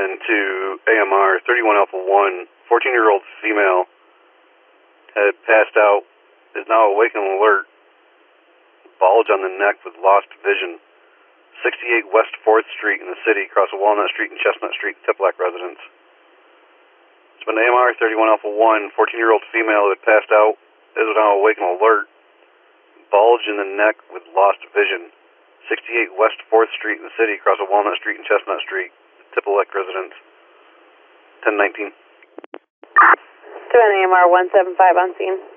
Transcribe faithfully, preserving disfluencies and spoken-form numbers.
to A M R thirty-one Alpha one, fourteen-year-old female had passed out, is now awake and alert, bulge on the neck with lost vision, sixty-eight West fourth Street in the city, across of Walnut Street and Chestnut Street, Tiplac residence. It's been A M R thirty-one Alpha one, fourteen-year-old female who had passed out, is now awake and alert, bulge in the neck with lost vision, sixty-eight West fourth Street in the city, across of Walnut Street and Chestnut Street, Tiplac residence, ten nineteen. seven A M R one seven five on scene.